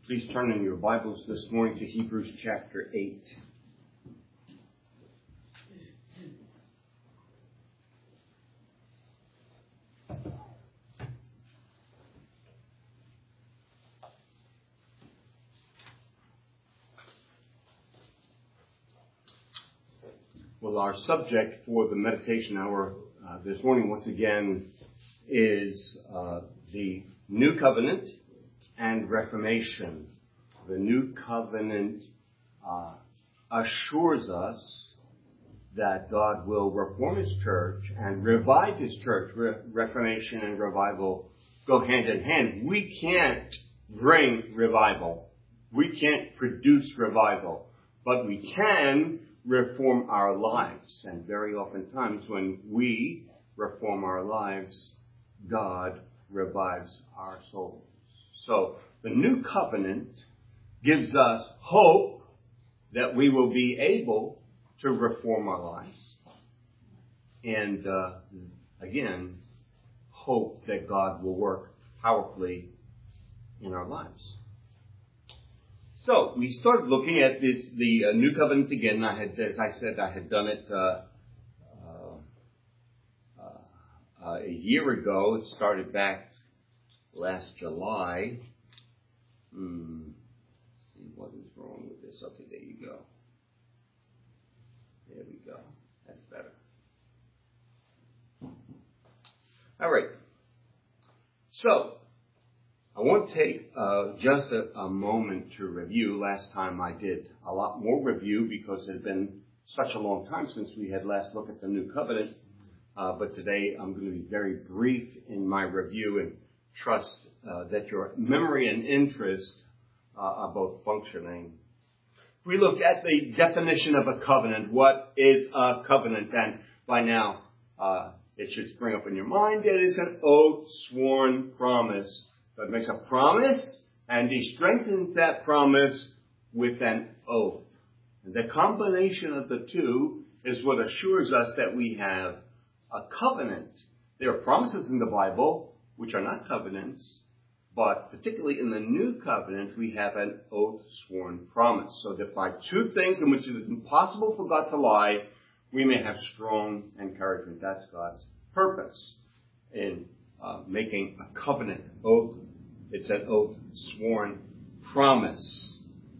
Please turn in your Bibles this morning to Hebrews chapter 8. Well, our subject for the meditation hour this morning, once again, is the New Covenant and Reformation. The New Covenant assures us that God will reform His church and revive His church. Reformation and revival go hand in hand. We can't bring revival. We can't produce revival. But we can reform our lives. And very oftentimes when we reform our lives, God revives our souls. So the New Covenant gives us hope that we will be able to reform our lives. And again, hope that God will work powerfully in our lives. So we started looking at the New Covenant again. As I said, I had done it a year ago. It started back last July. Let's see what is wrong with this. Okay, there you go. There we go. That's better. All right. So I want to take just a moment to review. Last time I did a lot more review because it had been such a long time since we had last looked at the New Covenant. But today I'm going to be very brief in my review and trust that your memory and interest are both functioning. We look at the definition of a covenant. What is a covenant? And by now it should spring up in your mind. It is an oath, sworn promise. God makes a promise, and He strengthens that promise with an oath. And the combination of the two is what assures us that we have a covenant. There are promises in the Bible which are not covenants, but particularly in the New Covenant, we have an oath sworn promise. So that by two things in which it is impossible for God to lie, we may have strong encouragement. That's God's purpose in making a covenant oath. It's an oath sworn promise.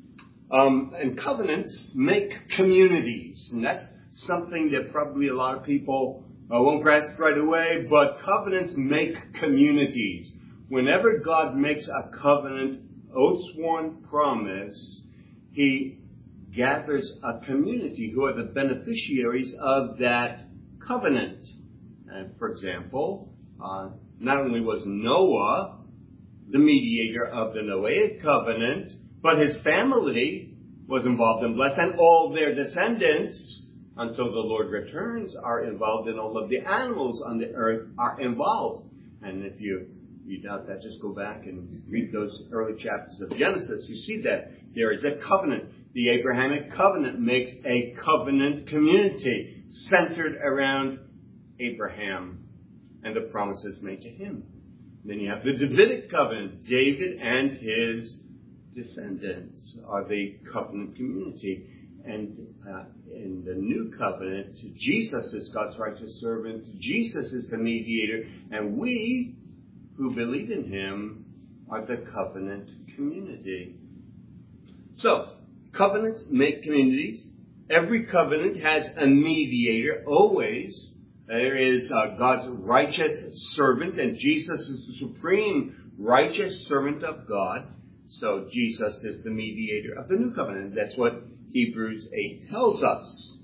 And covenants make communities. And that's something that probably a lot of people won't grasp right away. But covenants make communities. Whenever God makes a covenant oath sworn promise, He gathers a community who are the beneficiaries of that covenant. And for example, not only was Noah the mediator of the Noahic covenant, but his family was involved in blessed, and all their descendants, until the Lord returns, are involved, and all of the animals on the earth are involved. And if you doubt that, just go back and read those early chapters of Genesis. You see that there is a covenant. The Abrahamic covenant makes a covenant community centered around Abraham and the promises made to him. Then you have the Davidic covenant. David and his descendants are the covenant community. And in the New Covenant, Jesus is God's righteous servant. Jesus is the mediator. And we who believe in Him are the covenant community. So, covenants make communities. Every covenant has a mediator, always. There is God's righteous servant, and Jesus is the supreme righteous servant of God. So Jesus is the mediator of the New Covenant. That's what Hebrews 8 tells us.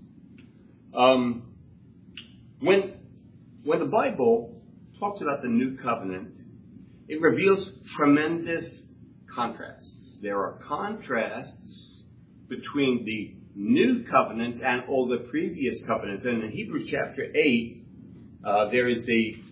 When the Bible talks about the New Covenant, it reveals tremendous contrasts. There are contrasts between the New Covenant and all the previous covenants. And in Hebrews chapter 8, there is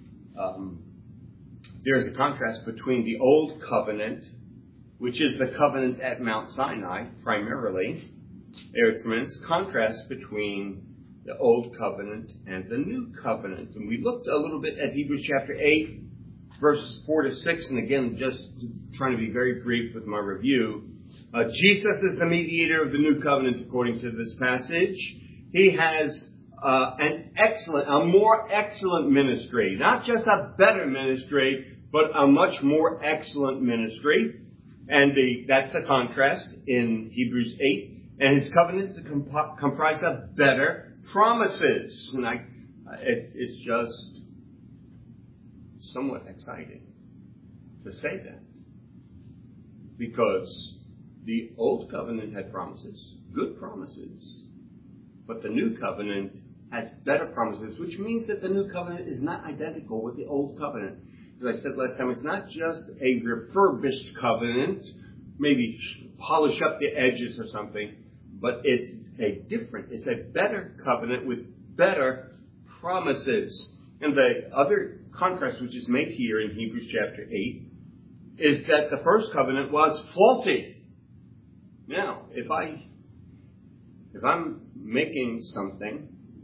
a contrast between the Old Covenant, which is the covenant at Mount Sinai, primarily. There is a tremendous contrast between the Old Covenant and the New Covenant. And we looked a little bit at Hebrews chapter 8 verses 4 to 6, and again, just trying to be very brief with my review. Jesus is the mediator of the new covenant according to this passage. He has a more excellent ministry. Not just a better ministry, but a much more excellent ministry. And that's the contrast in Hebrews 8. And his covenant is comprised of better promises. And it's just somewhat exciting to say that. Because the old covenant had promises, good promises. But the new covenant has better promises, which means that the new covenant is not identical with the old covenant. As I said last time, it's not just a refurbished covenant, maybe polish up the edges or something, but it's a better covenant with better promises. And the other contrast which is made here in Hebrews chapter 8 is that the first covenant was faulty. Now, if I'm making something,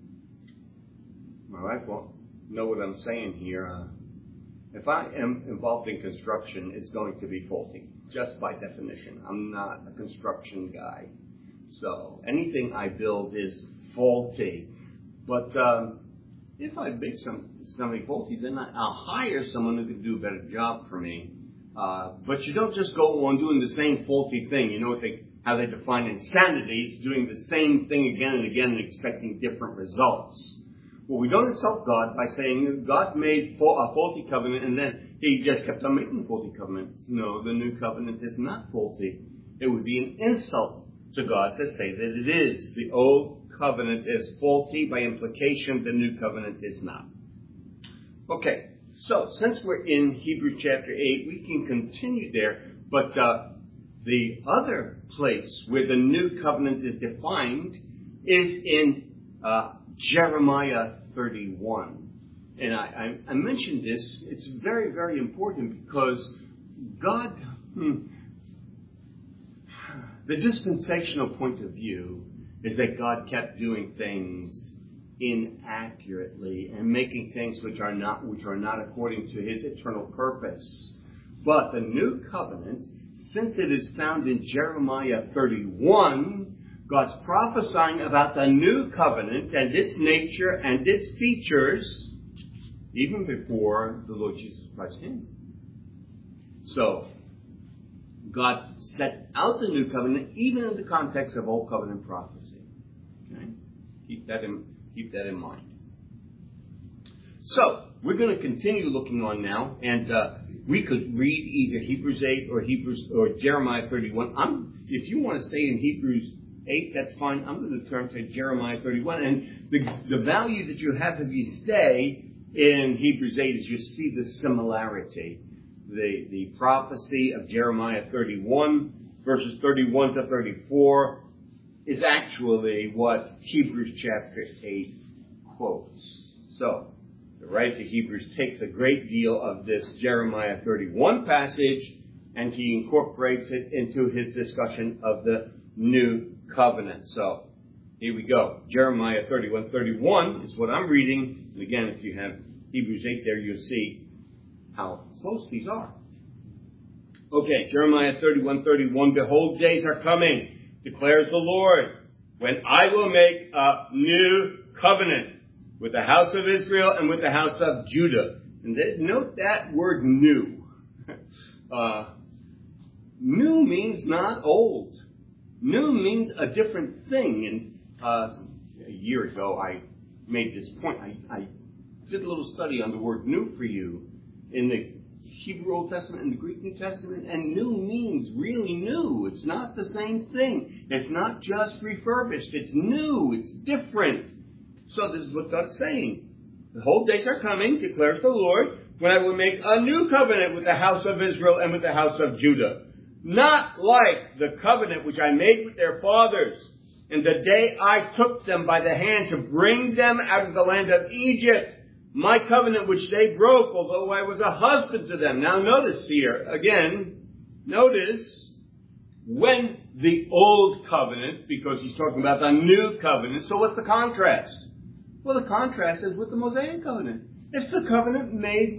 my wife won't know what I'm saying here. If I am involved in construction, it's going to be faulty, just by definition. I'm not a construction guy. So anything I build is faulty. But if I make something faulty, then I'll hire someone who can do a better job for me. But you don't just go on doing the same faulty thing. You know how they define insanity is doing the same thing again and again and expecting different results. Well, we don't insult God by saying God made a faulty covenant and then he just kept on making faulty covenants. No, the new covenant is not faulty. It would be an insult to God to say that it is. The old covenant is faulty. By implication, the new covenant is not. Okay, so since we're in Hebrews chapter 8, we can continue there. But the other place where the new covenant is defined is in Jeremiah 31. And I mentioned this. It's very, very important because God, the dispensational point of view is that God kept doing things inaccurately and making things which are not according to his eternal purpose. But the new covenant, since it is found in Jeremiah 31, God's prophesying about the new covenant and its nature and its features even before the Lord Jesus Christ came. So, God sets out the new covenant even in the context of Old Covenant prophecy. Okay? Keep that in mind. So, we're going to continue looking on now, and we could read either Hebrews 8 or Jeremiah 31. If you want to stay in Hebrews 8, that's fine. I'm going to turn to Jeremiah 31. And the value that you have if you stay in Hebrews 8 is you see the similarity. The prophecy of Jeremiah 31, verses 31 to 34, is actually what Hebrews chapter 8 quotes. So, the writer to Hebrews takes a great deal of this Jeremiah 31 passage and he incorporates it into his discussion of the new covenant. So, here we go. Jeremiah 31:31 is what I'm reading. And again, if you have Hebrews 8 there, you'll see how close these are. Okay, Jeremiah 31:31. Behold, days are coming, declares the Lord, when I will make a new covenant with the house of Israel and with the house of Judah. And note that word new. New means not old. New means a different thing. And a year ago, I made this point. I did a little study on the word new for you in the Hebrew Old Testament and the Greek New Testament. And new means really new. It's not the same thing. It's not just refurbished. It's new. It's different. So this is what God's saying. The whole days are coming, declares the Lord, when I will make a new covenant with the house of Israel and with the house of Judah. Not like the covenant which I made with their fathers in the day I took them by the hand to bring them out of the land of Egypt. My covenant which they broke, although I was a husband to them. Now notice here, again, notice when the old covenant, because he's talking about the new covenant. So what's the contrast? Well, the contrast is with the Mosaic covenant. It's the covenant made with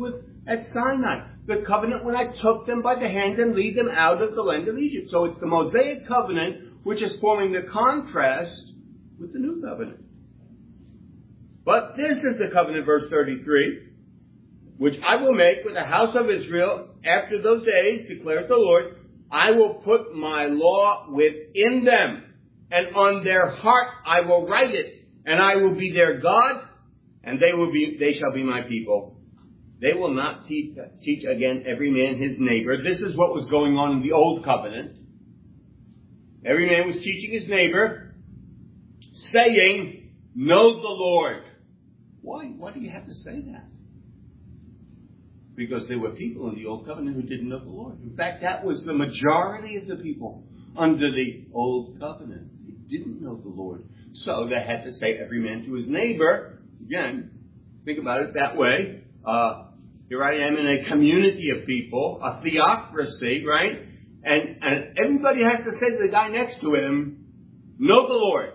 at Sinai. The covenant when I took them by the hand and lead them out of the land of Egypt. So it's the Mosaic covenant which is forming the contrast with the new covenant. But this is the covenant, verse 33, which I will make with the house of Israel after those days, declares the Lord. I will put my law within them, and on their heart I will write it, and I will be their God, and they shall be my people. They will not teach again every man his neighbor. This is what was going on in the old covenant. Every man was teaching his neighbor, saying, know the Lord. Why do you have to say that? Because there were people in the old covenant who didn't know the Lord. In fact, that was the majority of the people under the old covenant. They didn't know the Lord. So they had to say every man to his neighbor. Again, think about it that way. Here I am in a community of people, a theocracy, right? And everybody has to say to the guy next to him, know the Lord.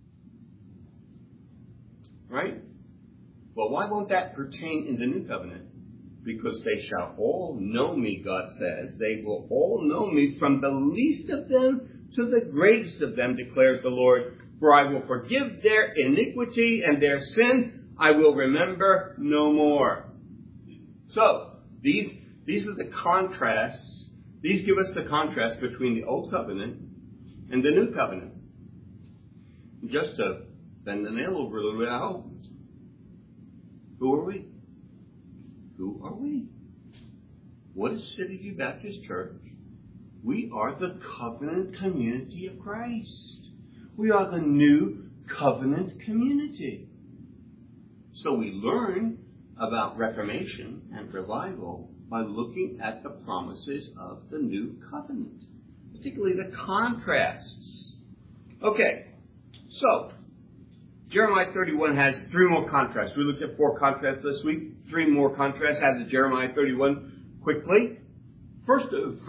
Right? Well, why won't that pertain in the new covenant? Because they shall all know me, God says. They will all know me from the least of them to the greatest of them, declares the Lord. For I will forgive their iniquity and their sin I will remember no more. So, these are the contrasts. These give us the contrast between the old covenant and the new covenant. Just to bend the nail over a little bit, I hope. Who are we? Who are we? What is City View Baptist Church? We are the covenant community of Christ. We are the new covenant community. So we learn about Reformation and revival by looking at the promises of the new covenant, particularly the contrasts. Okay, so Jeremiah 31 has 3 more contrasts. We looked at 4 contrasts this week. 3 more contrasts out of Jeremiah 31 quickly. First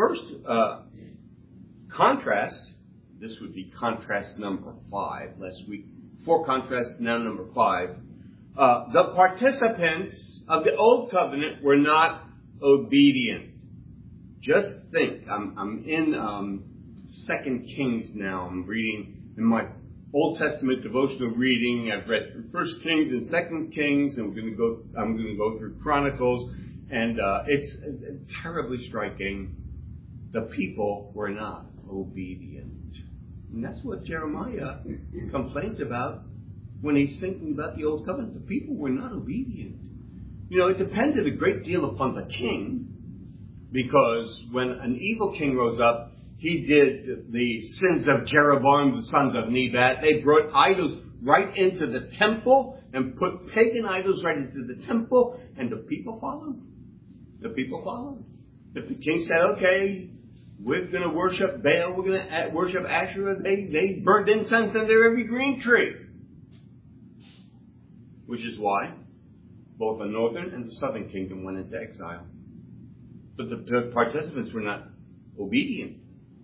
contrast, this would be contrast number 5 last week. 4 contrasts, now number 5. The participants of the old covenant were not obedient. Just think, I'm in 2 Kings now. I'm reading in my Old Testament devotional reading. I've read through 1 Kings and 2 Kings, and I'm going to go through Chronicles, and it's terribly striking. The people were not obedient. And that's what Jeremiah complains about when he's thinking about the Old Covenant. The people were not obedient. You know, it depended a great deal upon the king, because when an evil king rose up, he did the sins of Jeroboam, the sons of Nebat. They brought idols right into the temple and put pagan idols right into the temple, and the people followed. The people followed. If the king said, okay, we're going to worship Baal, we're going to worship Asherah, they burned incense under every green tree. Which is why both the northern and the southern kingdom went into exile. But the participants were not obedient.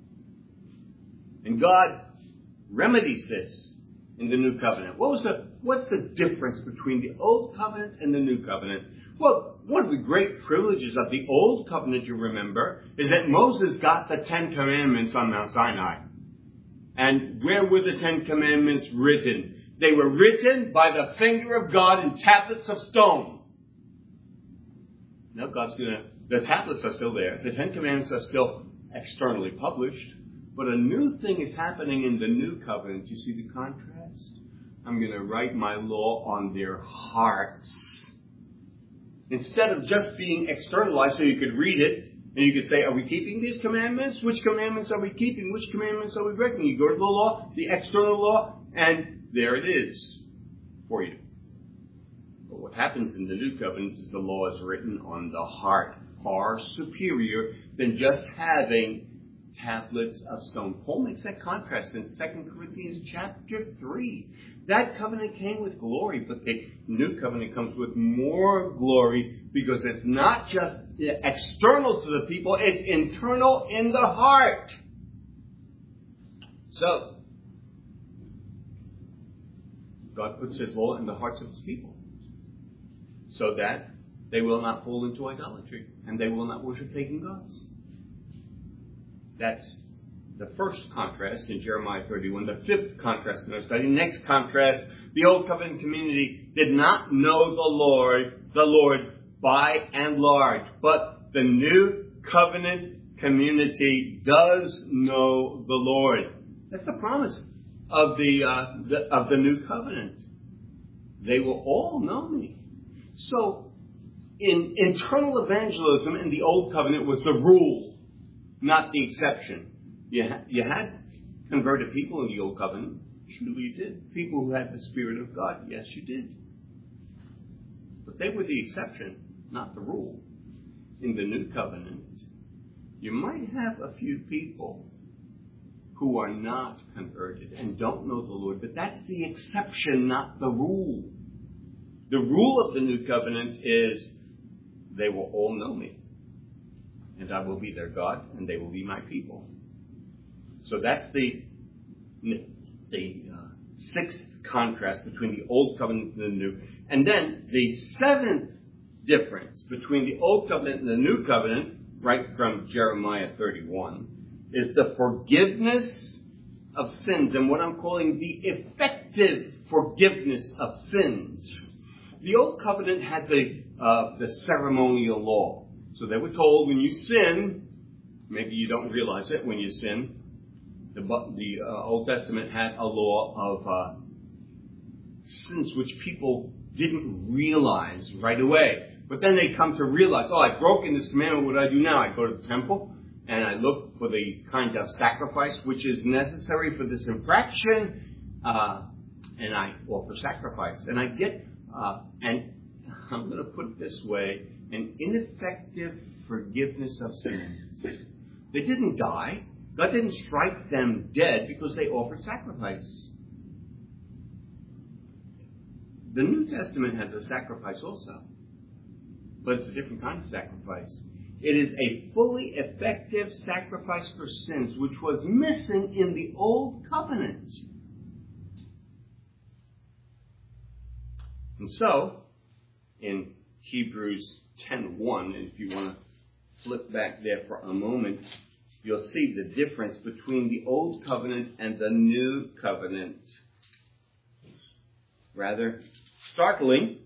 And God remedies this in the new covenant. What's the difference between the old covenant and the new covenant? Well, one of the great privileges of the old covenant, you remember, is that Moses got the 10 Commandments on Mount Sinai. And where were the 10 Commandments written? They were written by the finger of God in tablets of stone. Now the tablets are still there. The 10 Commandments are still externally published. But a new thing is happening in the new covenant. You see the contrast? I'm going to write my law on their hearts. Instead of just being externalized so you could read it, and you could say, are we keeping these commandments? Which commandments are we keeping? Which commandments are we breaking? You go to the law, the external law, and there it is for you. But what happens in the new covenant is the law is written on the heart, far superior than just having tablets of stone. Paul makes that contrast in 2 Corinthians chapter 3. That covenant came with glory, but the new covenant comes with more glory because it's not just external to the people, it's internal in the heart. So, God puts His law in the hearts of His people so that They will not fall into idolatry, and they will not worship pagan gods. That's the first contrast in Jeremiah 31. The fifth contrast in our study. Next contrast, the Old Covenant community did not know the Lord by and large, but the New Covenant community does know the Lord. That's the promise of the New Covenant. They will all know me. So, in internal evangelism in the Old Covenant was the rule, not the exception. You had converted people in the Old Covenant. Surely you did. People who had the Spirit of God. Yes, you did. But they were the exception, not the rule. In the New Covenant, you might have a few people who are not converted and don't know the Lord, but that's the exception, not the rule. The rule of the New Covenant is they will all know me, and I will be their God, and they will be my people. So that's the sixth contrast between the Old Covenant and the New. And then the seventh difference between the Old Covenant and the New Covenant, right from Jeremiah 31, is the forgiveness of sins, and what I'm calling the effective forgiveness of sins. The Old Covenant had the ceremonial law. So they were told when you sin, maybe you don't realize it when you sin, the Old Testament had a law of sins which people didn't realize right away. But then they come to realize, I've broken this commandment, what do I do now? I go to the temple and I look for the kind of sacrifice which is necessary for this infraction, and I offer sacrifice. And I get, and I'm going to put it this way, an ineffective forgiveness of sins. They didn't die. God didn't strike them dead because they offered sacrifice. The New Testament has a sacrifice also, but it's a different kind of sacrifice. It is a fully effective sacrifice for sins, which was missing in the Old Covenant. And so, in Hebrews 10:1, and if you want to flip back there for a moment, you'll see the difference between the Old Covenant and the New Covenant. Rather startling,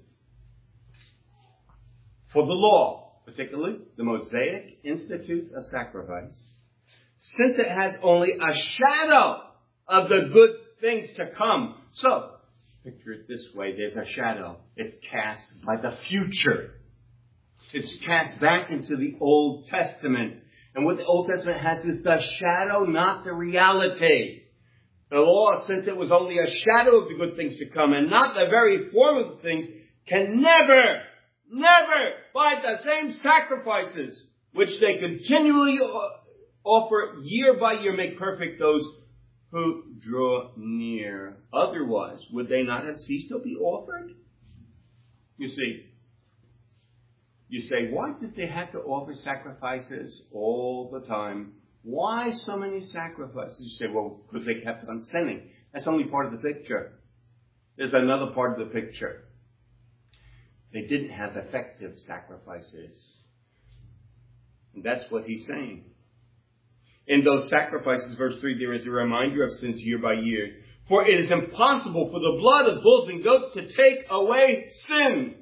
for the law, particularly the Mosaic institutes a sacrifice, since it has only a shadow of the good things to come. So, picture it this way. There's a shadow. It's cast by the future. It's cast back into the Old Testament. And what the Old Testament has is the shadow, not the reality. The law, since it was only a shadow of the good things to come and not the very form of the things, can never, by the same sacrifices which they continually offer year by year, make perfect those who draw near. Otherwise, would they not have ceased to be offered? You see, you say, why did they have to offer sacrifices all the time? Why so many sacrifices? You say, well, because they kept on sinning. That's only part of the picture. There's another part of the picture. They didn't have effective sacrifices. And that's what he's saying. In those sacrifices, verse 3, there is a reminder of sins year by year. For it is impossible for the blood of bulls and goats to take away sin.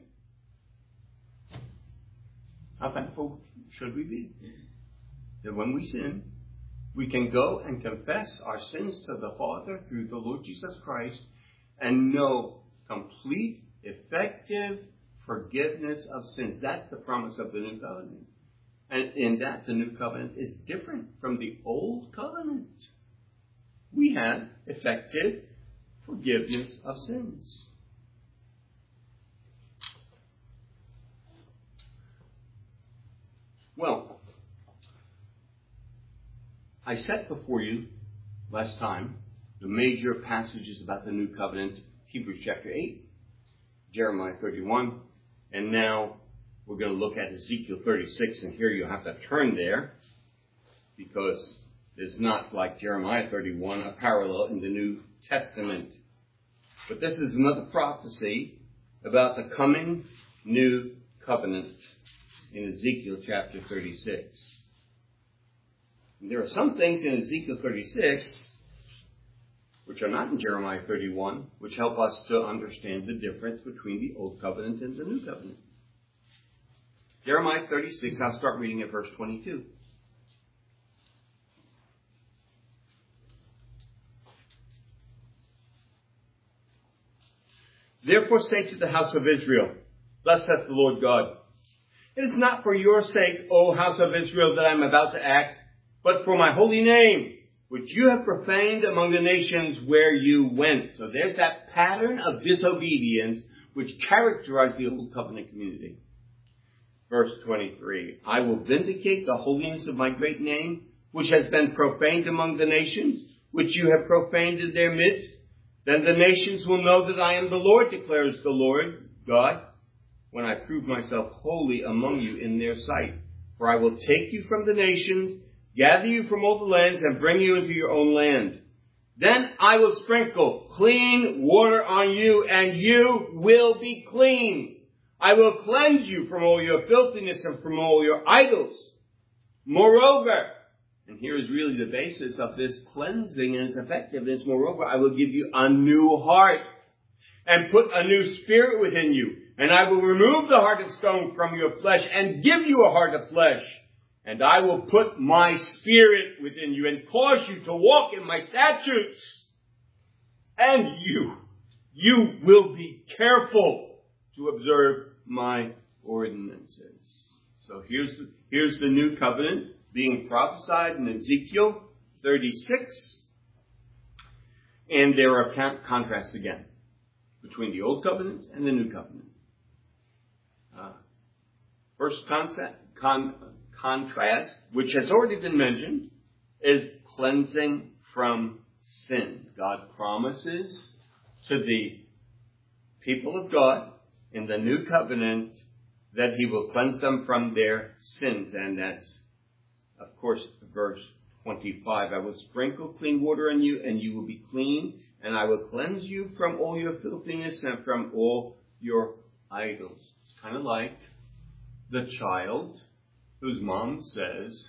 How thankful should we be that when we sin, we can go and confess our sins to the Father through the Lord Jesus Christ and know complete, effective forgiveness of sins. That's the promise of the New Covenant. And in that, the New Covenant is different from the Old Covenant. We have effective forgiveness of sins. Well, I set before you last time the major passages about the New Covenant, Hebrews chapter 8, Jeremiah 31, and now we're going to look at Ezekiel 36, and here you'll have to turn there because there's not, like Jeremiah 31, a parallel in the New Testament. But this is another prophecy about the coming New covenant in Ezekiel chapter 36. And there are some things in Ezekiel 36 which are not in Jeremiah 31, which help us to understand the difference between the Old Covenant and the New Covenant. Jeremiah 36, I'll start reading at verse 22. Therefore say to the house of Israel, thus saith the Lord God, it is not for your sake, O house of Israel, that I am about to act, but for my holy name, which you have profaned among the nations where you went. So there's that pattern of disobedience which characterized the Old Covenant community. Verse 23, I will vindicate the holiness of my great name, which has been profaned among the nations, which you have profaned in their midst. Then the nations will know that I am the Lord, declares the Lord God, when I prove myself holy among you in their sight. For I will take you from the nations, gather you from all the lands, and bring you into your own land. Then I will sprinkle clean water on you, and you will be clean. I will cleanse you from all your filthiness and from all your idols. Moreover, and here is really the basis of this cleansing and its effectiveness, moreover, I will give you a new heart and put a new spirit within you. And I will remove the heart of stone from your flesh and give you a heart of flesh. And I will put my spirit within you and cause you to walk in my statutes. And you will be careful to observe my ordinances. So here's the new covenant being prophesied in Ezekiel 36. And there are contrasts again between the Old Covenant and the New Covenant. First contrast, which has already been mentioned, is cleansing from sin. God promises to the people of God in the New Covenant that he will cleanse them from their sins. And that's, of course, verse 25. I will sprinkle clean water on you, and you will be clean, and I will cleanse you from all your filthiness and from all your idols. It's kind of like the child whose mom says,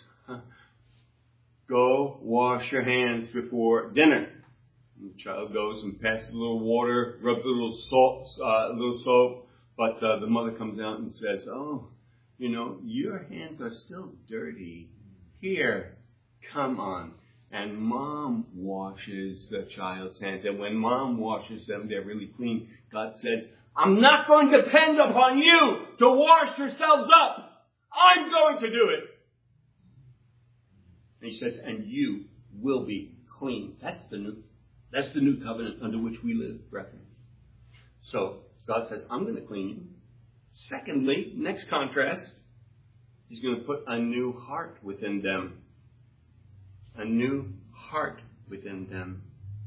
go wash your hands before dinner. And the child goes and passes a little water, rubs a little soap, but the mother comes out and says, oh, your hands are still dirty. Here, come on. And mom washes the child's hands. And when mom washes them, they're really clean. God says, I'm not going to depend upon you to wash yourselves up. I'm going to do it. And he says, and you will be clean. That's the new covenant under which we live, brethren. So God says, I'm going to clean you. Secondly, next contrast, he's going to put a new heart within them. A new heart within them.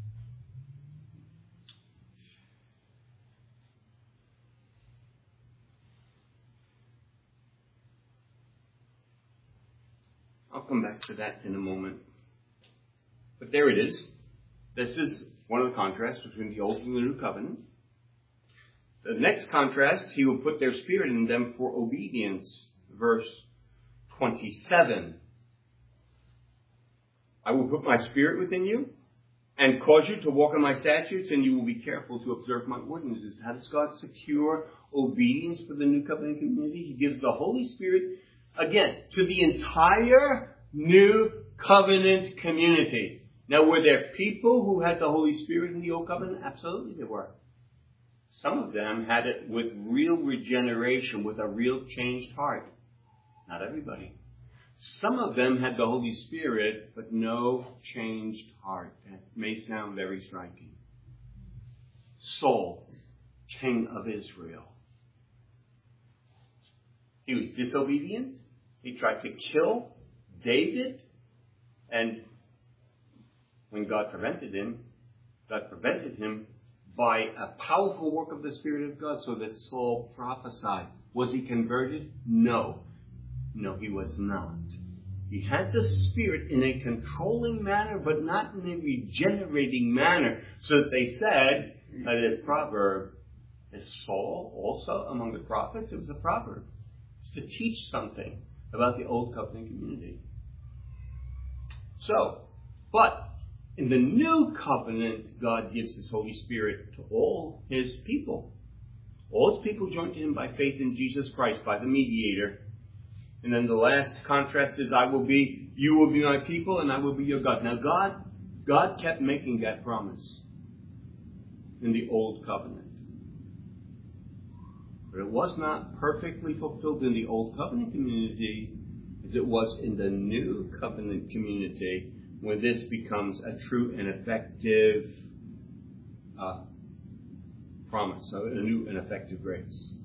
I'll come back to that in a moment. But there it is. This is one of the contrasts between the Old and the New Covenant. The next contrast, he will put their spirit in them for obedience. Verse 27. I will put my spirit within you and cause you to walk in my statutes, and you will be careful to observe my ordinances. How does God secure obedience for the New Covenant community? He gives the Holy Spirit, again, to the entire New Covenant community. Now, were there people who had the Holy Spirit in the Old Covenant? Absolutely there were. Some of them had it with real regeneration, with a real changed heart. Not everybody. Some of them had the Holy Spirit, but no changed heart. That may sound very striking. Saul, king of Israel. He was disobedient. He tried to kill David. And when God prevented him by a powerful work of the Spirit of God so that Saul prophesied. Was he converted? No. No, he was not. He had the Spirit in a controlling manner, but not in a regenerating manner. So that they said, this proverb, Is Saul also among the prophets? It was a proverb. It's to teach something about the Old Covenant community. So, but in the New Covenant, God gives His Holy Spirit to all His people. All His people join to Him by faith in Jesus Christ, by the mediator. And then the last contrast is, you will be my people, and I will be your God. Now God kept making that promise in the Old Covenant. But it was not perfectly fulfilled in the Old Covenant community as it was in the New Covenant community, when this becomes a true and effective promise, so a new and effective grace.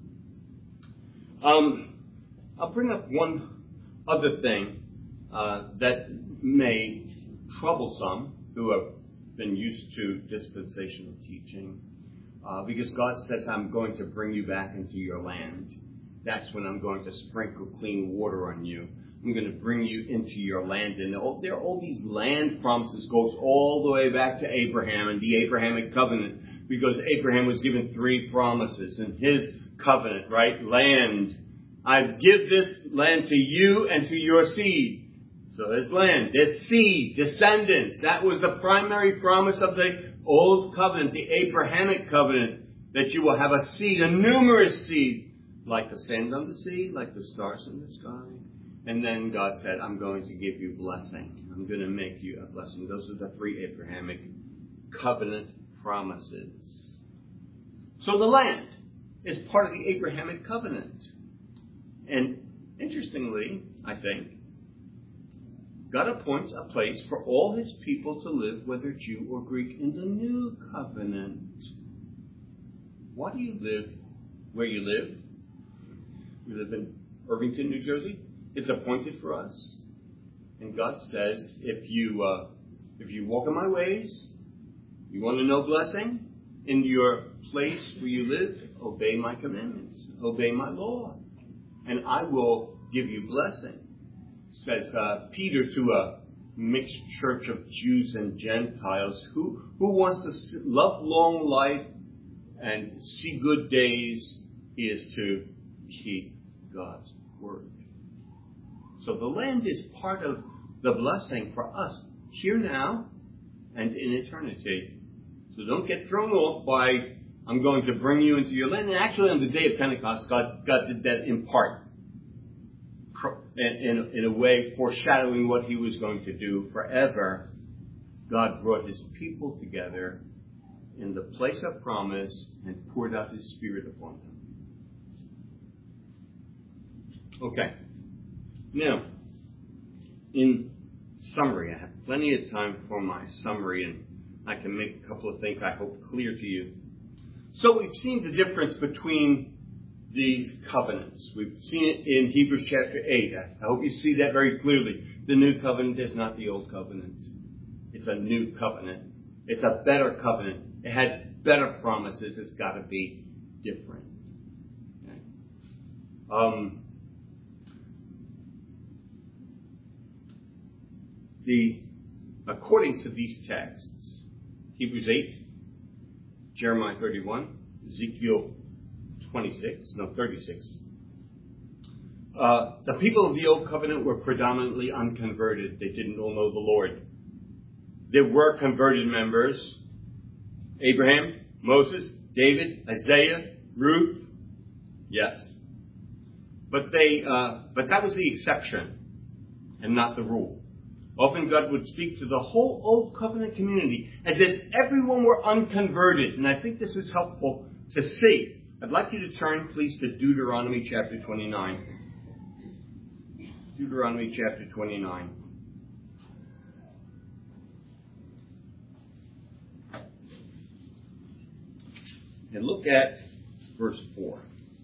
I'll bring up one other thing that may trouble some who have been used to dispensational teaching. Because God says, I'm going to bring you back into your land. That's when I'm going to sprinkle clean water on you. I'm going to bring you into your land. And there are all these land promises, goes all the way back to Abraham and the Abrahamic covenant. Because Abraham was given 3 promises in his covenant, right? Land. I give this land to you and to your seed. So there's land, there's seed, descendants. That was the primary promise of the Old Covenant, the Abrahamic covenant, that you will have a seed, a numerous seed, like the sand on the sea, like the stars in the sky. And then God said, I'm going to give you blessing. I'm going to make you a blessing. Those are the 3 Abrahamic covenant promises. So the land is part of the Abrahamic covenant. And interestingly, I think, God appoints a place for all His people to live, whether Jew or Greek, in the New Covenant. Why do you live where you live? You live in Irvington, New Jersey. It's appointed for us. And God says, if you walk in my ways, you want to know blessing in your place where you live, obey my commandments, obey my law, and I will give you blessing. Says Peter to a mixed church of Jews and Gentiles. Who wants to love long life and see good days is to keep God's word. So the land is part of the blessing for us here now and in eternity. So don't get thrown off by, I'm going to bring you into your land. And actually on the day of Pentecost, God did that in part. In a way, foreshadowing what He was going to do forever. God brought His people together in the place of promise and poured out His Spirit upon them. Okay. Now, in summary, I have plenty of time for my summary, and I can make a couple of things I hope clear to you. So we've seen the difference between these covenants. We've seen it in Hebrews chapter 8. I hope you see that very clearly. The new covenant is not the old covenant. It's a new covenant. It's a better covenant. It has better promises. It's got to be different. Okay. According to these texts, Hebrews 8, Jeremiah 31, Ezekiel 36. The people of the Old Covenant were predominantly unconverted. They didn't all know the Lord. There were converted members. Abraham, Moses, David, Isaiah, Ruth. Yes. But that was the exception and not the rule. Often God would speak to the whole Old Covenant community as if everyone were unconverted. And I think this is helpful to see. I'd like you to turn, please, to Deuteronomy chapter 29. Deuteronomy chapter 29. And look at verse 4.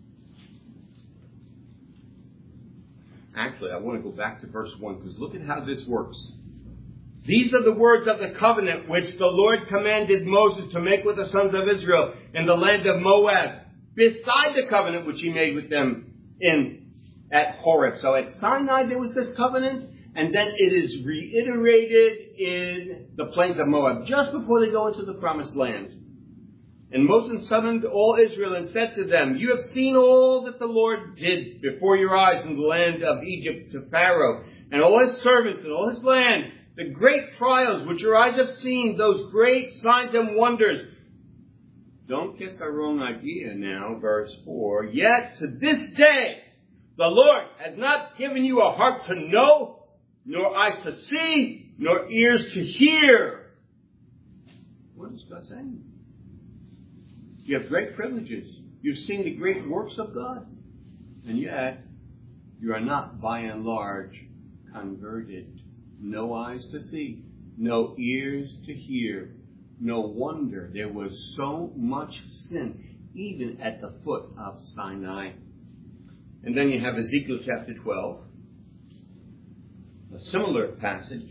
Actually, I want to go back to verse 1, because look at how this works. These are the words of the covenant which the Lord commanded Moses to make with the sons of Israel in the land of Moab, beside the covenant which He made with them at Horeb. So at Sinai there was this covenant, and then it is reiterated in the plains of Moab, just before they go into the promised land. And Moses summoned all Israel and said to them, you have seen all that the Lord did before your eyes in the land of Egypt to Pharaoh, and all his servants and all his land, the great trials which your eyes have seen, those great signs and wonders. Don't get the wrong idea now, verse 4. Yet to this day, the Lord has not given you a heart to know, nor eyes to see, nor ears to hear. What is God saying? You have great privileges. You've seen the great works of God. And yet, you are not, by and large, converted. No eyes to see, no ears to hear. No wonder there was so much sin, even at the foot of Sinai. And then you have Ezekiel chapter 12, a similar passage.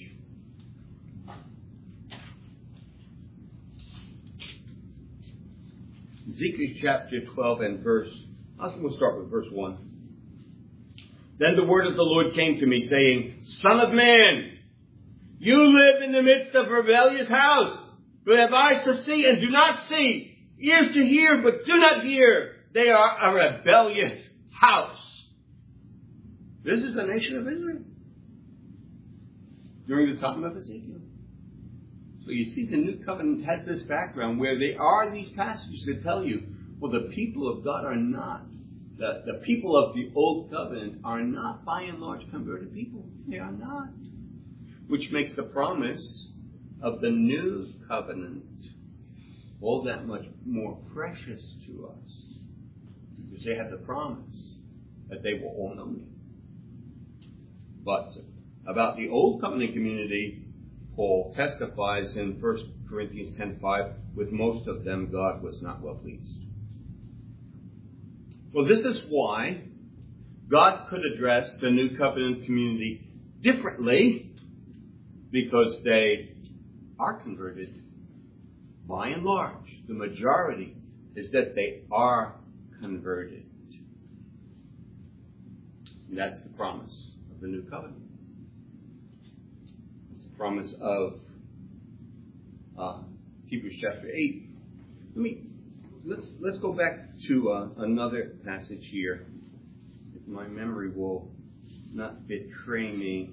Ezekiel chapter 12 and we'll start with verse 1. Then the word of the Lord came to me, saying, Son of man, you live in the midst of a rebellious house, who have eyes to see and do not see, ears to hear but do not hear. They are a rebellious house. This is the nation of Israel during the time of Ezekiel. So you see, the New Covenant has this background where there are these passages that tell you, well, the people of God are not, the people of the Old Covenant are not, by and large, converted people. They are not. Which makes the promise of the New Covenant all that much more precious to us. Because they have the promise that they will all know me. But about the Old Covenant community, Paul testifies in 1 Corinthians 10:5, with most of them God was not well pleased. Well, this is why God could address the New Covenant community differently, because they are converted. By and large, the majority is that they are converted. And that's the promise of the New Covenant. Promise of Hebrews chapter 8. Let's go back to another passage here, if my memory will not betray me.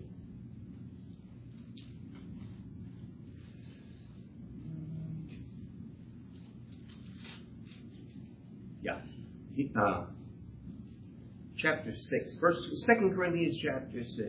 Chapter 6, 2 Corinthians chapter 6.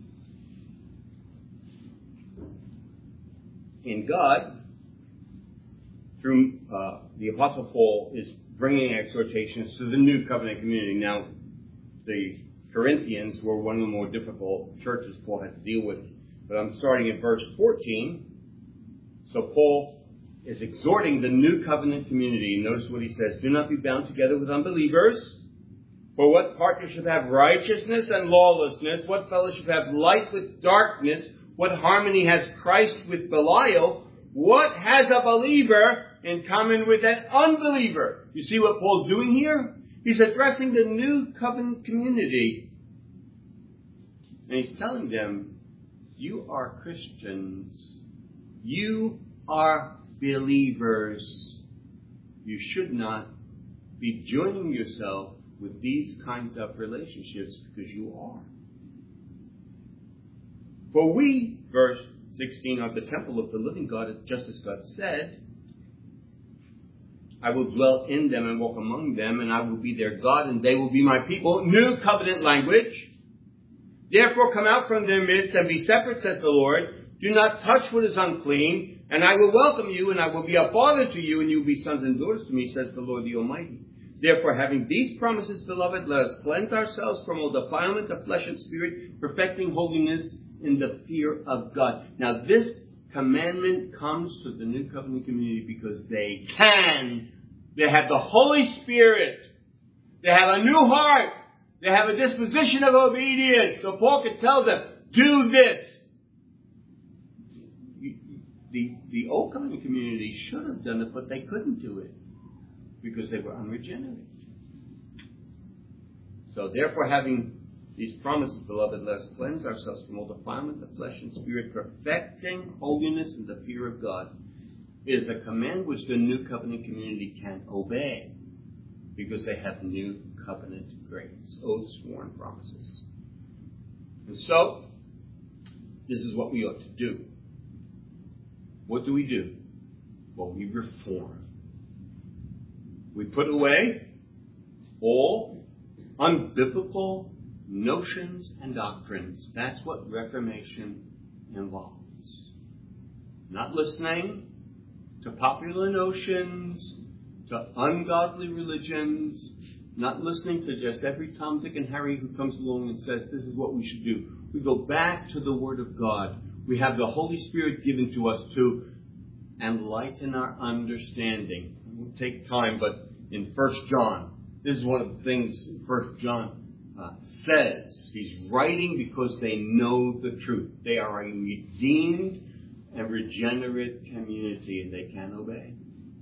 In God, through the Apostle Paul, is bringing exhortations to the New Covenant community. Now, the Corinthians were one of the more difficult churches Paul had to deal with. But I'm starting at verse 14. So Paul is exhorting the New Covenant community. Notice what he says. Do not be bound together with unbelievers. For what partnership have righteousness and lawlessness? What fellowship have light with darkness? What harmony has Christ with Belial? What has a believer in common with an unbeliever? You see what Paul's doing here? He's addressing the New Covenant community. And he's telling them, you are Christians. You are believers. You should not be joining yourself with these kinds of relationships, because you are. For we, verse 16, are the temple of the living God, just as God said, I will dwell in them and walk among them, and I will be their God, and they will be my people. New covenant language. Therefore come out from their midst and be separate, says the Lord. Do not touch what is unclean, and I will welcome you, and I will be a father to you, and you will be sons and daughters to me, says the Lord the Almighty. Therefore, having these promises, beloved, let us cleanse ourselves from all defilement of flesh and spirit, perfecting holiness in the fear of God. Now, this commandment comes to the New Covenant community because they have the Holy Spirit. They have a new heart. They have a disposition of obedience. So Paul could tell them, do this. The Old Covenant community should have done it, but they couldn't do it because they were unregenerate. So therefore, having these promises, beloved, let us cleanse ourselves from all defilement of flesh and spirit, perfecting holiness in the fear of God. is a command which the New Covenant community can obey because they have New Covenant grace, oaths, sworn promises. And so, this is what we ought to do. What do we do? Well, we reform. We put away all unbiblical notions and doctrines. That's what Reformation involves. Not listening to popular notions, to ungodly religions, not listening to just every Tom, Dick, and Harry who comes along and says, this is what we should do. We go back to the Word of God. We have the Holy Spirit given to us to enlighten our understanding. It won't take time, but in 1 John, this is one of the things 1 John says. He's writing because they know the truth. They are a redeemed and regenerate community, and they can obey.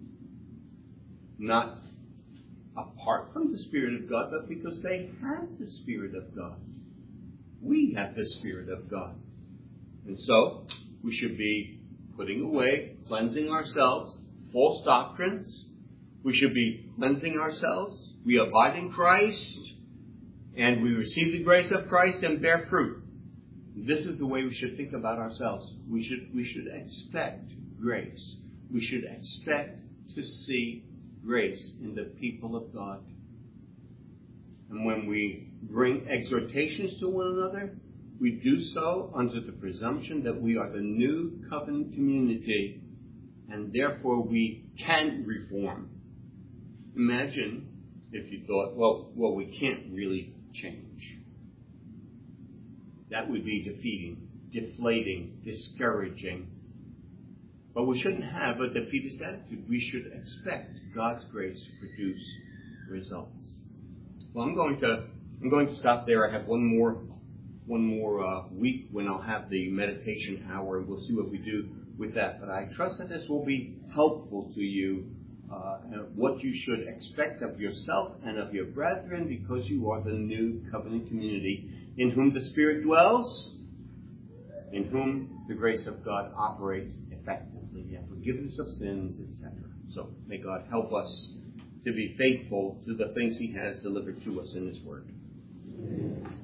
Not apart from the Spirit of God, but because they have the Spirit of God. We have the Spirit of God. And so, we should be putting away, cleansing ourselves, false doctrines. We should be cleansing ourselves. We abide in Christ, and we receive the grace of Christ and bear fruit. This is the way we should think about ourselves. We should expect grace. We should expect to see grace in the people of God. And when we bring exhortations to one another, we do so under the presumption that we are the New Covenant community, and therefore we can reform. Imagine if you thought, well, we can't really change. That would be defeating, deflating, discouraging. But we shouldn't have a defeatist attitude. We should expect God's grace to produce results. Well, I'm going to stop there. I have one more week when I'll have the meditation hour, and we'll see what we do with that. But I trust that this will be helpful to you, what you should expect of yourself and of your brethren, because you are the New Covenant community in whom the Spirit dwells, in whom the grace of God operates effectively, and forgiveness of sins, etc. So may God help us to be faithful to the things He has delivered to us in His Word. Amen.